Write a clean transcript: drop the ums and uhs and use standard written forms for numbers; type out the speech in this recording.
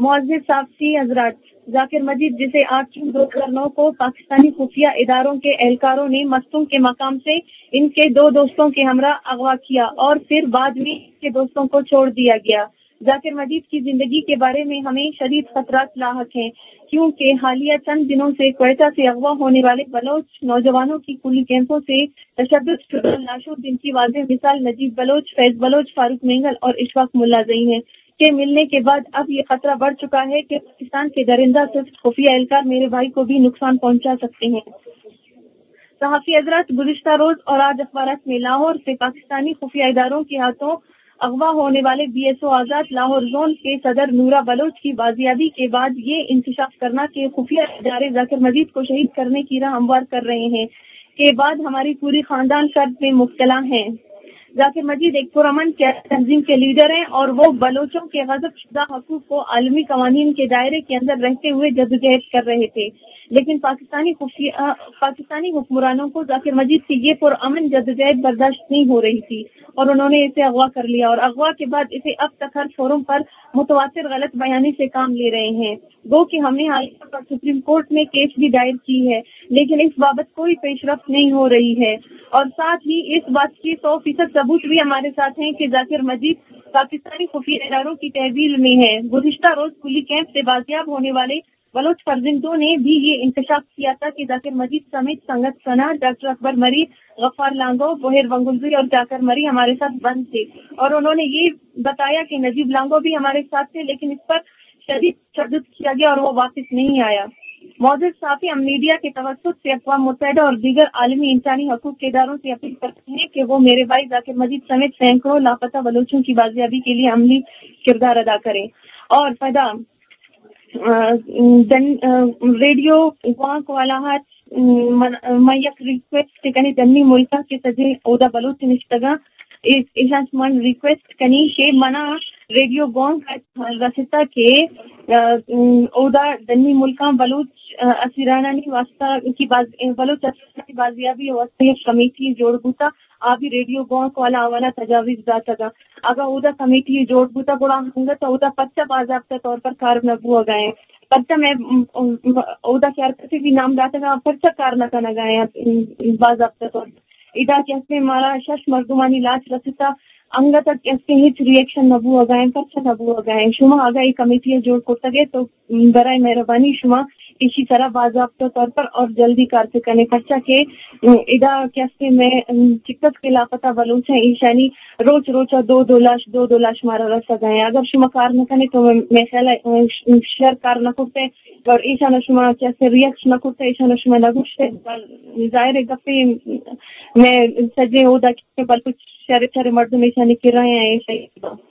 معزز صحافی حضرات، ذاکر مجید جسے 8 جون 2009 کو پاکستانی خفیہ اداروں کے اہلکاروں نے مستونگ کے مقام سے ان کے 2 دوستوں کے ہمراہ اغوا کیا اور پھر بعد میں ان کے دوستوں کو چھوڑ دیا گیا۔ ذاکر مجید کی زندگی کے بارے میں ہمیں شدید خطرات لاحق ہیں، کیونکہ حالیہ چند دنوں سے کوئٹہ سے اغوا ہونے والے بلوچ نوجوانوں کی کلی کیمپوں سے تشدد شدہ لاشوں جن کی واضح مثال نجیب بلوچ، فیض بلوچ، فاروق مینگل اور اشفاق ملا زئی ہیں کے ملنے کے بعد اب یہ خطرہ بڑھ چکا ہے کہ پاکستان کے درندہ صرف خفیہ اہلکار میرے بھائی کو بھی نقصان پہنچا سکتے ہیں۔ صحافی حضرات، گزشتہ روز اور آج اخبارات میں لاہور سے پاکستانی خفیہ اداروں کے ہاتھوں اغوا ہونے والے B S O Azad Lahore zone کے صدر نورا بلوچ کی بازیابی کے بعد یہ انکشاف کرنا کہ خفیہ ادارے ذاکر مجید کو شہید کرنے کی راہ ہموار کر رہے ہیں کے بعد ہماری پوری خاندان قرض میں مبتلا ہیں۔ ذاکر مجید ایک پرامن تنظیم کے لیڈر ہیں اور وہ بلوچوں کے غصب شدہ حقوق کو عالمی قوانین کے دائرے کے اندر رہتے ہوئے جدوجہد کر رہے تھے، لیکن پاکستانی حکمرانوں کو ذاکر مجید کی یہ پرامن جدوجہد برداشت نہیں ہو رہی تھی اور انہوں نے اسے اغوا کر لیا اور اغوا کے بعد اسے اب تک ہر فورم پر متواتر غلط بیانی سے کام لے رہے ہیں۔ گو کہ ہم نے حالیہ پر سپریم کورٹ میں کیس بھی دائر کی ہے، لیکن اس بابت کوئی پیش رفت نہیں ہو رہی ہے، اور ساتھ ہی اس بات کی 100% ثبوت بھی ہمارے ساتھ ہیں کہ ذاکر مجید پاکستانی خفیہ اداروں کی تحویل میں ہے۔ گزشتہ روز کلی کیمپ سے بازیاب ہونے والے بلوچ فرزندوں نے بھی یہ انکشاف کیا تھا کہ ذاکر مجید سمیت سنگت سنا، ڈاکٹر اکبر مری، غفار لانگو، بحیر ونگلزئی اور ذاکر مری ہمارے ساتھ بند تھے، اور انہوں نے یہ بتایا کہ نجیب لانگو بھی ہمارے ساتھ تھے، لیکن اس پر شدید تشدد کیا گیا اور وہ واپس نہیں آیا۔ معزز صحافی، ہم میڈیا کے توسط سے اقوام متحدہ اور دیگر عالمی انسانی حقوق کے اداروں سے اپیل کرتے ہیں کہ وہ میرے بھائی ذاکر مجید سمیت سینکڑوں لاپتہ بلوچوں کی بازیابی کے لیے عملی کردار ادا کریں۔ اور فدا ریڈیو وانک والاحات میک ریکویسٹ کنی دنی ملکہ کے سجے اودا بلوچ نشتگا ایسان من ریکویسٹ کنی شے منا ریڈیو وانک رستا کے اودا دنی ملکہ بلوچ اسیرانانی واسطہ کی بلوچ اسیرانانی بازیابی واسطہ کمیٹی جوڑ بوتا آبی ریڈیو وانک والا آوانا تجاویز داتا گا اگر اودا کمیٹی جوڑ بوتا گوڑا ہنگا تو اودا پچہ باضابطہ طور پر کار نبو گئے پچہ میں اودا کیا کسی بھی نام داتا گا پچہ کار نہ کرنا گئے باضابطہ طور پر ادا کیسے مارا شش مردمانی لاچ رستا انگا تک کیسے ہچ ریئیکشن نبو گئے پچہ نبو گئے شما آگا یہ کمیٹی جوڑ کرتا گئے تو برائے مہربانی شما اسی طرح باضابطہ طور پر اور جلدی کار سے کرنے پچہ کے ادا کیسے میں چکت کے لاپتہ بلوچ ہیں ایشانی روچا دو لاش مارا رسا گئے اگر شما کار نہ کرنے تو میں خیال شر کار نہ کرتے اور ایشانہ شما کیسے ریئیکش نہ کرتے ایشانہ شما نہ گوشتے ظاہر گپے میں سجے ہودا کہ بلکہ شر مردم ایشانی کر رہے ہیں